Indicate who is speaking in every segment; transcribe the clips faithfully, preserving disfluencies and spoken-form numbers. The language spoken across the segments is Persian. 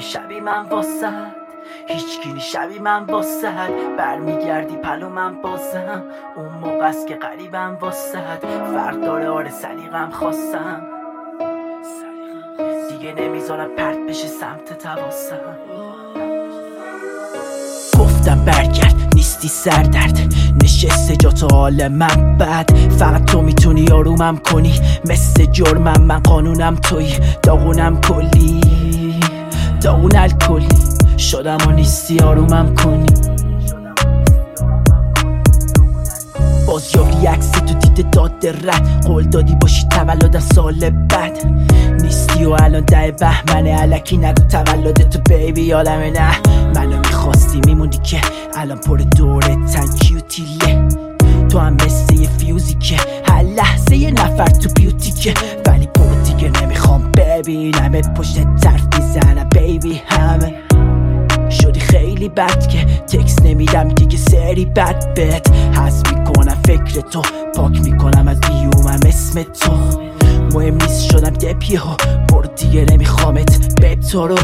Speaker 1: شبی من واسد، هیچکی شبی من واسد. برمیگردی پلو من بازم، اون موقع است که قریبم واسد. فرق داره آره سلیقم خواستم، دیگه نمیذارم پرت بشه سمت تواسم. گفتم برگرد نیستی سردرد، نشسته جا تو حال من بد. فقط تو میتونی آرومم کنی، مثل جرمم من قانونم توی. داغونم کلی داغون الکلی شدم و نیستی آرومم کنی. باز یاری عکس تو دیده داد رد، قول دادی باشی تولدم سال بعد. نیستی و الان ده بهمنه، الکی نگو تولدتو بیبی یادمه. نه منو میخواستی میموندی که الان پر دوره تنکیوتیله. تو هم مثل یه فیوزی که هر لحظه یه نفر تو بیوتیکه. ولی برو دیگه نمیخوام ببینمت پشت طرف میزنم بیبی. همه شدی خیلی بد که تکس نمیدم دیگه، سری بد بد حس میکنم فکر تو، پاک میکنم از بیومم اسم تو. مهم نیست شدم دپیه ها، برو دیگه نمیخوامت بب تو رو.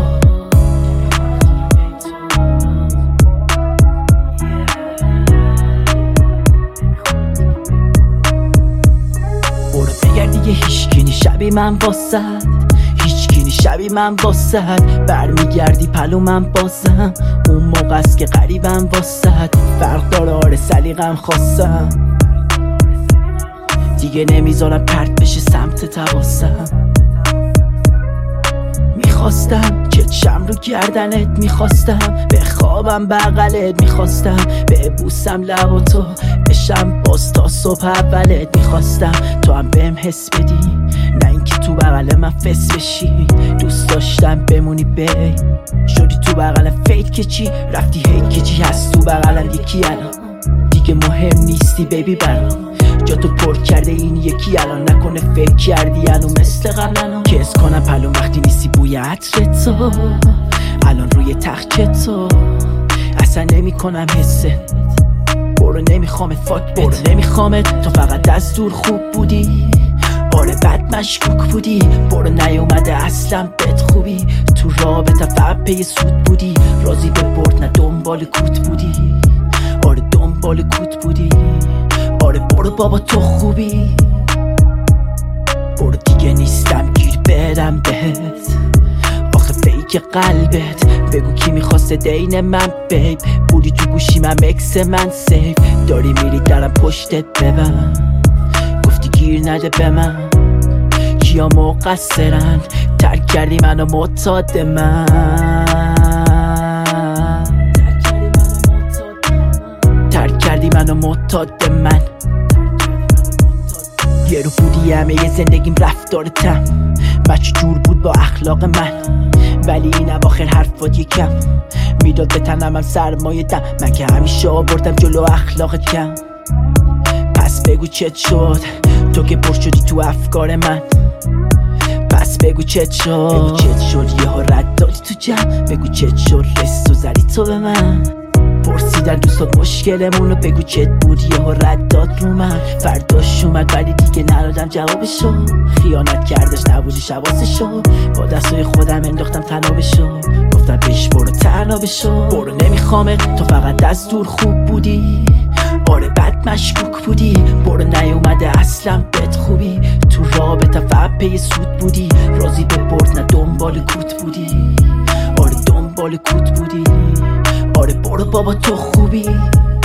Speaker 1: برو بگر دیگه هیچکی شبی من واسد، هیچکی شبی من واسد. برمیگردی پلو من بازم، اون موقع است که قریبم واسد. فرق داره آره سلیقم خواستم، دیگه نمیذارم پرت بشه سمت تواسم. میخواستم که چشم رو گردنت، میخواستم به خوابم بغلت، میخواستم به بوسم لب و تو بشم باز تا صبح اولت. میخواستم تو هم بهم حس بدی، نه اینکه تو بغل من فس بشی. دوست داشتم بمونی بی، شدی تو بغلم فیت که چی، رفتی هیت که چی. هست تو بغلم یکی الان دیگه مهم نیستی بیبی برام. جا تو پر کرده این یکی الان، نکنه فکر کردی الان مثل قبلن. کس کنم پلوم وقتی نیستی بوی عطر تو، الان روی تخت تو اصلا نمی کنم حست. برو نمیخوامت فاک برو نمیخوامت، تو فقط از دور خوب بودی آره بد مشکوک بودی. برو نیومده اصلا بد خوبی، تو رابطه فقط پی سود بودی. راضی به برد نه دنبال کوت بودی، آره دنبال کوت بودی. آره برو بابا تو خوبی، برو دیگه نیستم گیر بدم بهت. آخه فیک قلبت بگو کی میخواسته دین من بیب. بودی تو گوشی من مکس من سیف، داری میری درم پشتت ببن. گفتی گیر نده به من، کیا مقصرن ترک کردی منو معتاد من. ترک کردی منو معتاد من. یه رو بودی همه یه زندگیم رفتارتم، مچ جور بود با اخلاق من. ولی این اواخر حرفات یکم میداد به تنم هم سرمایه دم. من که همیشه آوردم جلو اخلاقت کم. پس بگو چت شد تو که پر شدی تو افکار من. پس بگو چت شد بگو چت شد یه ها رد دادی تو جمع. بگو چت شد رست و زدی تو به من. پرسیدن دوستات مشکلمونو، بگو چت بود یه ها رد داد رو من. فرداش اومد ولی دیگه ندادم جوابشو. خیانت کردش نبودی حواسشو، با دستای خودم انداختم تنابشو. گفتم بهش برو تنابشو. برو نمیخوامت تو فقط از دور خوب بودی آره بد مشکوک بودی. برو نیومده اصلا بد خوبی، تو رابطه فقط پی سود بودی. راضی به برد نه دنبال کوت بودی، آره دنبال کوت بودی. آره برو بابا تو خوبی.